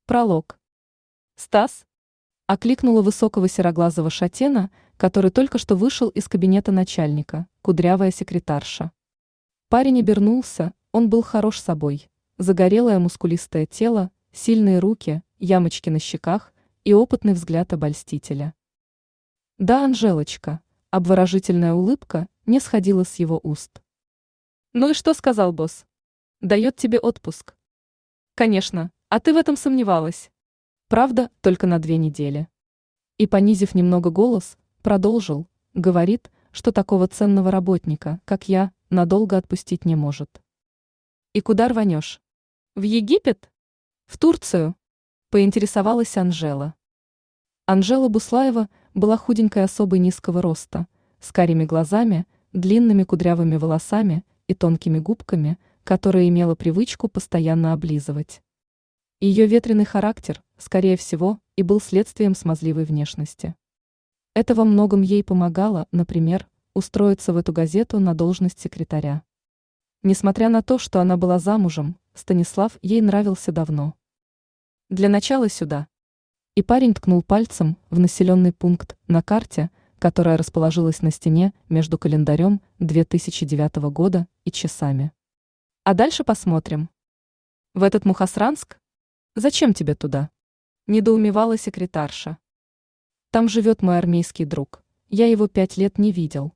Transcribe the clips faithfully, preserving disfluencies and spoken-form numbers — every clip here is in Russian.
Пролог. «Стас?» – окликнула высокого сероглазого шатена, который только что вышел из кабинета начальника, кудрявая секретарша. Парень обернулся, он был хорош собой. Загорелое мускулистое тело, сильные руки, ямочки на щеках и опытный взгляд обольстителя. «Да, Анжелочка», – обворожительная улыбка не сходила с его уст. «Ну и что сказал босс? Дает тебе отпуск?» «Конечно, а ты в этом сомневалась. Правда, только на две недели». И, понизив немного голос, продолжил, говорит, что такого ценного работника, как я, надолго отпустить не может. «И куда рванешь? В Египет? В Турцию?» – поинтересовалась Анжела. Анжела Буслаева была худенькой особой низкого роста, с карими глазами, длинными кудрявыми волосами и тонкими губками, которые имела привычку постоянно облизывать. Ее ветреный характер, скорее всего, и был следствием смазливой внешности. Это во многом ей помогало, например, устроиться в эту газету на должность секретаря. Несмотря на то, что она была замужем, Станислав ей нравился давно. «Для начала сюда». И парень ткнул пальцем в населенный пункт на карте, которая расположилась на стене между календарем две тысячи девятого года и часами. «А дальше посмотрим». «В этот Мухосранск? Зачем тебе туда?» – недоумевала секретарша. «Там живет мой армейский друг. Я его пять лет не видел».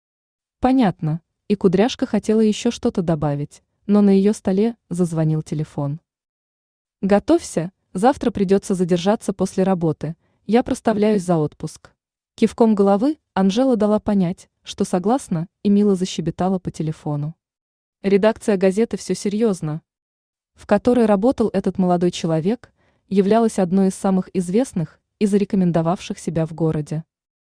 Понятно. И кудряшка хотела еще что-то добавить, но на ее столе зазвонил телефон. «Готовься, завтра придется задержаться после работы. Я проставляюсь за отпуск». Кивком головы Анжела дала понять, что согласна, и мило защебетала по телефону. Редакция газеты «Все серьезно», в которой работал этот молодой человек, являлась одной из самых известных и зарекомендовавших себя в городе.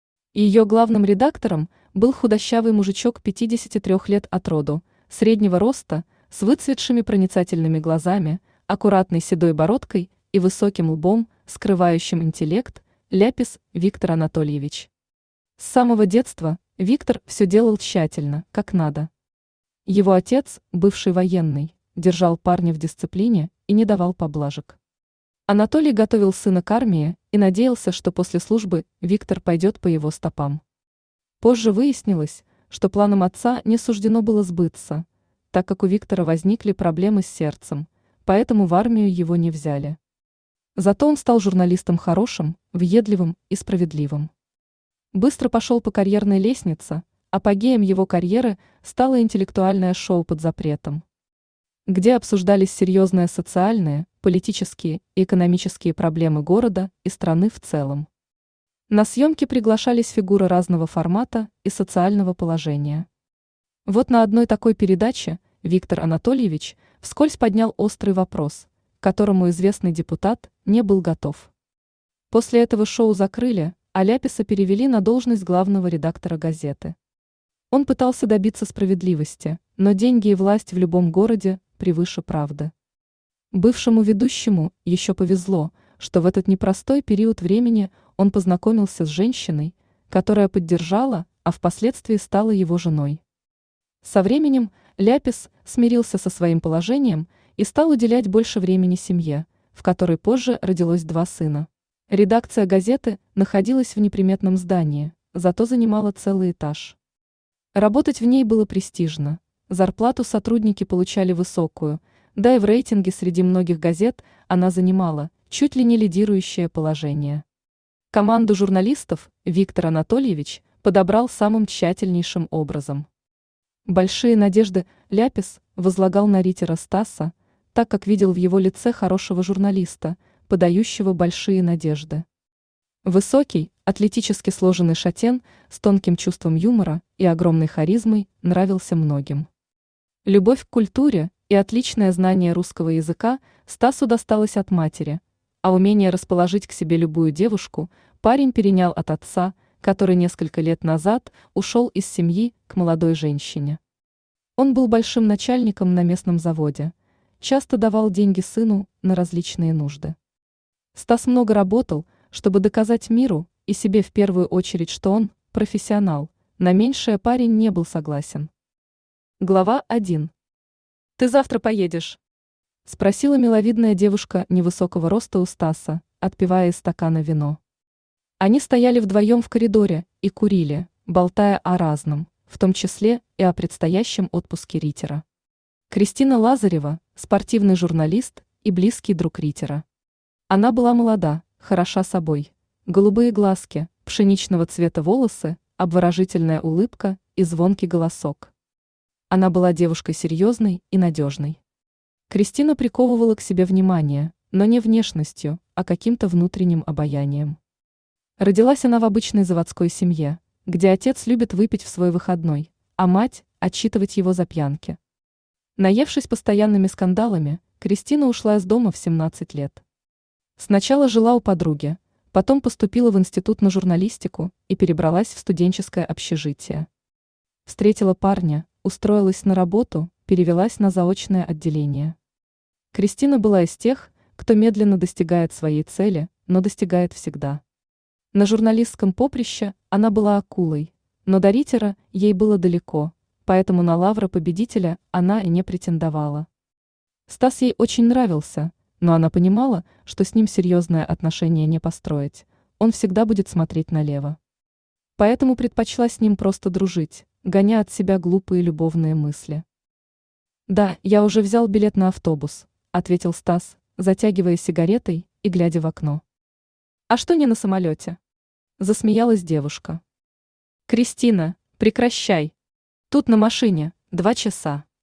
Ее главным редактором был худощавый мужичок пятидесяти трёх лет от роду, среднего роста, с выцветшими проницательными глазами, аккуратной седой бородкой и высоким лбом, скрывающим интеллект, Ляпис Виктор Анатольевич. С самого детства Виктор все делал тщательно, как надо. Его отец, бывший военный, держал парня в дисциплине и не давал поблажек. Анатолий готовил сына к армии и надеялся, что после службы Виктор пойдет по его стопам. Позже выяснилось, что планам отца не суждено было сбыться, так как у Виктора возникли проблемы с сердцем, поэтому в армию его не взяли. Зато он стал журналистом хорошим, въедливым и справедливым. Быстро пошел по карьерной лестнице, апогеем его карьеры стало интеллектуальное шоу «Под запретом», где обсуждались серьезные социальные, политические и экономические проблемы города и страны в целом. На съемки приглашались фигуры разного формата и социального положения. Вот на одной такой передаче Виктор Анатольевич вскользь поднял острый вопрос, к которому известный депутат не был готов. После этого шоу закрыли, а Ляписа перевели на должность главного редактора газеты. Он пытался добиться справедливости, но деньги и власть в любом городе превыше правды. Бывшему ведущему еще повезло, что в этот непростой период времени он познакомился с женщиной, которая поддержала, а впоследствии стала его женой. Со временем Ляпис смирился со своим положением и стал уделять больше времени семье, в которой позже родилось два сына. Редакция газеты находилась в неприметном здании, зато занимала целый этаж. Работать в ней было престижно, зарплату сотрудники получали высокую, да и в рейтинге среди многих газет она занимала чуть ли не лидирующее положение. Команду журналистов Виктор Анатольевич подобрал самым тщательнейшим образом. Большие надежды Ляпис возлагал на ритера Стаса, так как видел в его лице хорошего журналиста, подающего большие надежды. Высокий, атлетически сложенный шатен с тонким чувством юмора и огромной харизмой нравился многим. Любовь к культуре и отличное знание русского языка Стасу досталось от матери, а умение расположить к себе любую девушку парень перенял от отца, который несколько лет назад ушел из семьи к молодой женщине. Он был большим начальником на местном заводе, часто давал деньги сыну на различные нужды. Стас много работал, чтобы доказать миру и себе в первую очередь, что он профессионал, на меньшее парень не был согласен. Глава один. «Ты завтра поедешь?» Спросила миловидная девушка невысокого роста у Стаса, отпивая из стакана вино. Они стояли вдвоем в коридоре и курили, болтая о разном, в том числе и о предстоящем отпуске Ритера. Кристина Лазарева – спортивный журналист и близкий друг Ритера. Она была молода, хороша собой, голубые глазки, пшеничного цвета волосы, обворожительная улыбка и звонкий голосок. Она была девушкой серьезной и надежной. Кристина приковывала к себе внимание, но не внешностью, а каким-то внутренним обаянием. Родилась она в обычной заводской семье, где отец любит выпить в свой выходной, а мать – отчитывать его за пьянки. Наевшись постоянными скандалами, Кристина ушла из дома в семнадцать лет. Сначала жила у подруги, потом поступила в институт на журналистику и перебралась в студенческое общежитие. Встретила парня, устроилась на работу, перевелась на заочное отделение. Кристина была из тех, кто медленно достигает своей цели, но достигает всегда. На журналистском поприще она была акулой, но до Ритера ей было далеко, поэтому на лавры победителя она и не претендовала. Стас ей очень нравился, но она понимала, что с ним серьезное отношение не построить, он всегда будет смотреть налево. Поэтому предпочла с ним просто дружить, гоня от себя глупые любовные мысли. «Да, я уже взял билет на автобус», — ответил Стас, затягивая сигаретой и глядя в окно. «А что не на самолете?» — засмеялась девушка. «Кристина, прекращай. Тут на машине два часа».